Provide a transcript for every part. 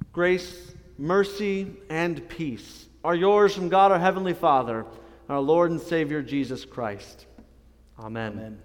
Grace, mercy, and peace are yours from God our Heavenly Father, our Lord and Savior Jesus Christ. Amen. Amen.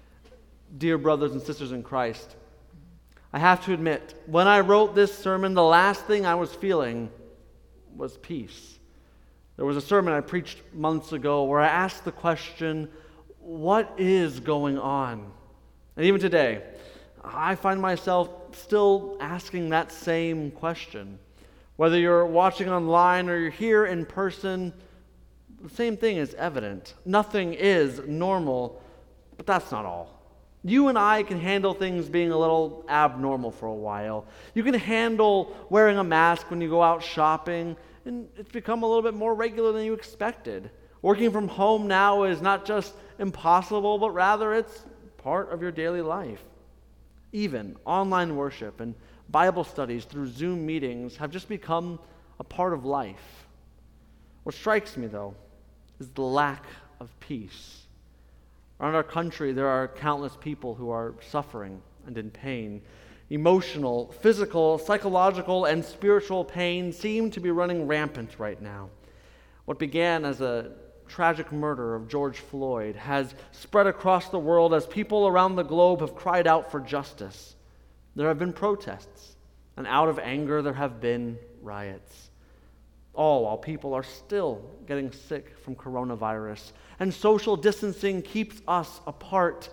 Dear brothers and sisters in Christ, I have to admit, when I wrote this sermon, the last thing I was feeling was peace. There was a sermon I preached months ago where I asked the question, what is going on? And even today, I find myself still asking that same question. Whether you're watching online or you're here in person, the same thing is evident. Nothing is normal, but that's not all. You and I can handle things being a little abnormal for a while. You can handle wearing a mask when you go out shopping, and it's become a little bit more regular than you expected. Working from home now is not just impossible, but rather it's part of your daily life. Even online worship and Bible studies through Zoom meetings have just become a part of life. What strikes me, though, is the lack of peace. Around our country, there are countless people who are suffering and in pain. Emotional, physical, psychological, and spiritual pain seem to be running rampant right now. What began as a tragic murder of George Floyd has spread across the world as people around the globe have cried out for justice. There have been protests, and out of anger there have been riots. All while people are still getting sick from coronavirus, and social distancing keeps us apart.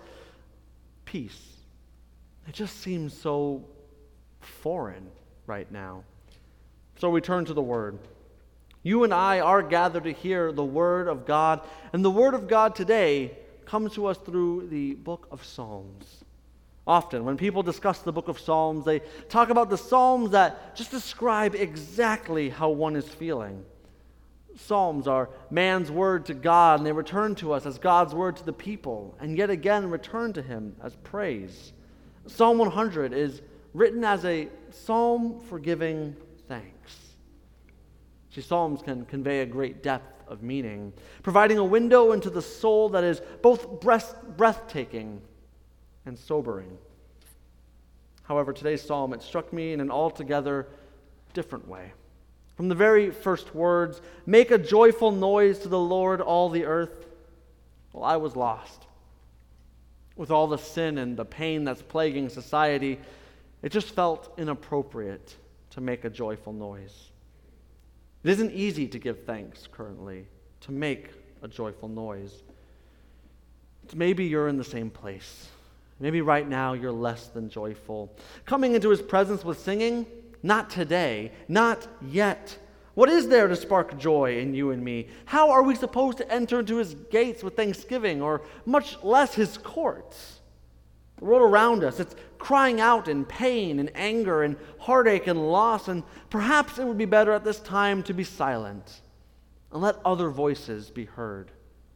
Peace. It just seems so foreign right now. So we turn to the Word. You and I are gathered to hear the Word of God, and the Word of God today comes to us through the book of Psalms. Often, when people discuss the book of Psalms, they talk about the Psalms that just describe exactly how one is feeling. Psalms are man's word to God, and they return to us as God's word to the people, and yet again return to Him as praise. Psalm 100 is written as a psalm for giving thanks. See, Psalms can convey a great depth of meaning, providing a window into the soul that is both breathtaking and sobering. However, today's psalm, it struck me in an altogether different way. From the very first words, "Make a joyful noise to the Lord, all the earth," well, I was lost. With all the sin and the pain that's plaguing society, it just felt inappropriate to make a joyful noise. It isn't easy to give thanks currently, to make a joyful noise. Maybe you're in the same place. Maybe right now you're less than joyful. Coming into His presence with singing? Not today, not yet. What is there to spark joy in you and me? How are we supposed to enter into His gates with thanksgiving, or much less His courts? The world around us, it's crying out in pain and anger and heartache and loss, and perhaps it would be better at this time to be silent and let other voices be heard.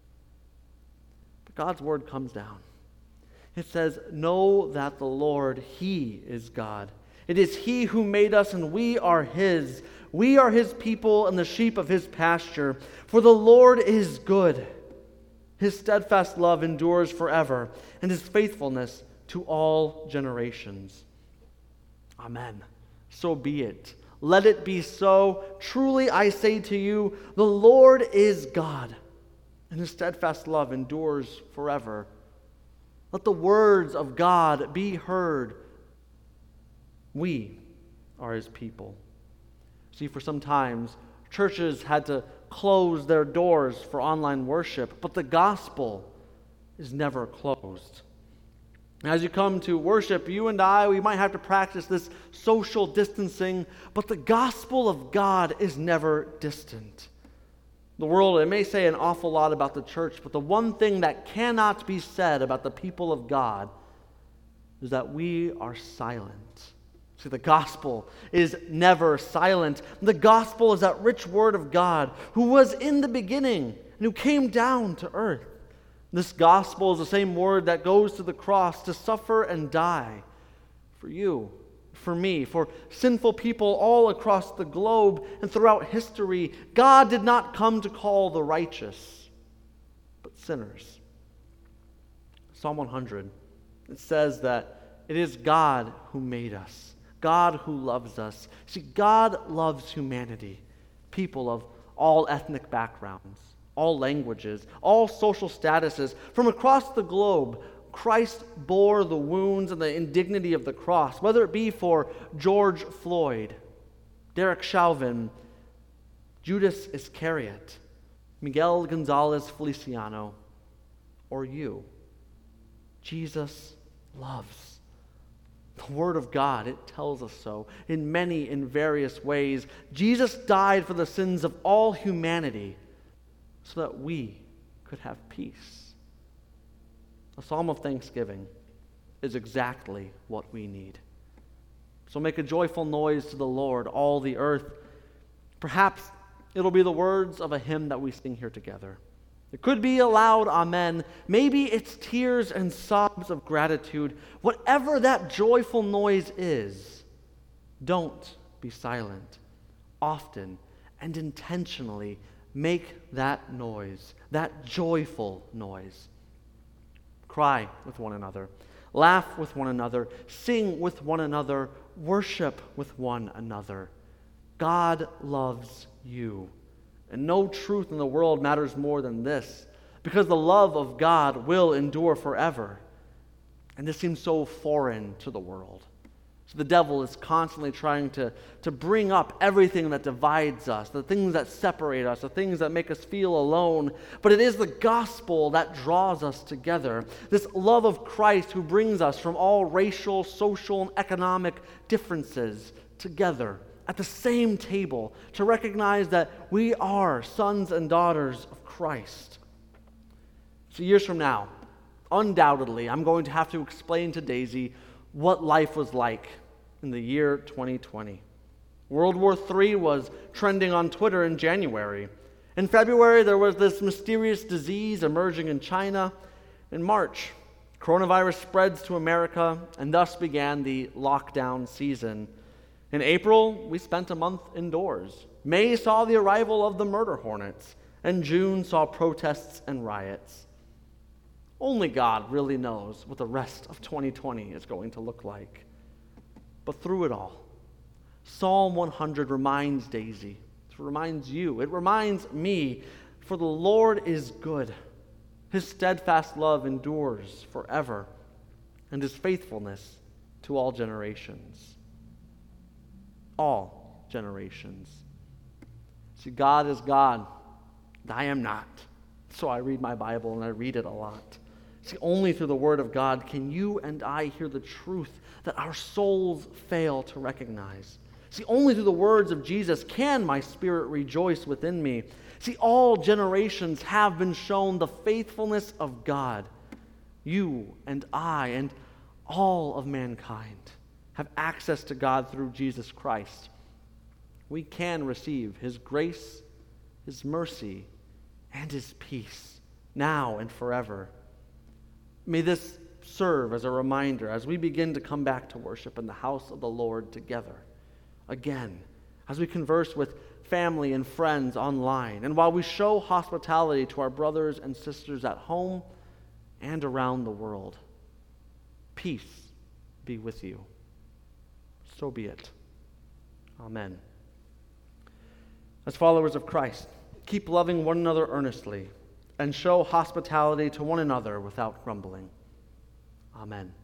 But God's word comes down. It says, "Know that the Lord, He is God. It is He who made us, and we are His. We are His people and the sheep of His pasture. For the Lord is good. His steadfast love endures forever, and His faithfulness to all generations." Amen. So be it. Let it be so. Truly I say to you, the Lord is God, and His steadfast love endures forever. Let the words of God be heard. We are His people. See, for some times, churches had to close their doors for online worship, but the gospel is never closed. As you come to worship, you and I, we might have to practice this social distancing, but the gospel of God is never distant. The world, it may say an awful lot about the church, but the one thing that cannot be said about the people of God is that we are silent. See, the gospel is never silent. The gospel is that rich word of God who was in the beginning and who came down to earth. This gospel is the same word that goes to the cross to suffer and die for you, for me, for sinful people all across the globe and throughout history. God did not come to call the righteous, but sinners. Psalm 100, it says that it is God who made us. God who loves us. See, God loves humanity, people of all ethnic backgrounds, all languages, all social statuses. From across the globe, Christ bore the wounds and the indignity of the cross, whether it be for George Floyd, Derek Chauvin, Judas Iscariot, Miguel Gonzalez Feliciano, or you. Jesus loves. The Word of God, it tells us so in many and various ways. Jesus died for the sins of all humanity so that we could have peace. A psalm of thanksgiving is exactly what we need. So make a joyful noise to the Lord, all the earth. Perhaps it'll be the words of a hymn that we sing here together. It could be a loud amen. Maybe it's tears and sobs of gratitude. Whatever that joyful noise is, don't be silent. Often and intentionally make that noise, that joyful noise. Cry with one another, laugh with one another, sing with one another, worship with one another. God loves you. And no truth in the world matters more than this, because the love of God will endure forever. And this seems so foreign to the world. So the devil is constantly trying to bring up everything that divides us, the things that separate us, the things that make us feel alone. But it is the gospel that draws us together. This love of Christ who brings us from all racial, social, and economic differences together at the same table to recognize that we are sons and daughters of Christ. So years from now, undoubtedly, I'm going to have to explain to Daisy what life was like in the year 2020. World War III was trending on Twitter in January. In February, there was this mysterious disease emerging in China. In March, coronavirus spreads to America, and thus began the lockdown season. In April, we spent a month indoors. May saw the arrival of the murder hornets, and June saw protests and riots. Only God really knows what the rest of 2020 is going to look like. But through it all, Psalm 100 reminds Daisy, it reminds you, it reminds me, for the Lord is good. His steadfast love endures forever, and his faithfulness to all generations. All generations. See, God is God, and I am not. So I read my Bible, and I read it a lot. See, only through the Word of God can you and I hear the truth that our souls fail to recognize. See, only through the words of Jesus can my spirit rejoice within me. See, all generations have been shown the faithfulness of God. You and I and all of mankind have access to God through Jesus Christ. We can receive his grace, his mercy, and his peace now and forever. May this serve as a reminder as we begin to come back to worship in the house of the Lord together. Again, as we converse with family and friends online, and while we show hospitality to our brothers and sisters at home and around the world. Peace be with you. So be it. Amen. As followers of Christ, keep loving one another earnestly and show hospitality to one another without grumbling. Amen.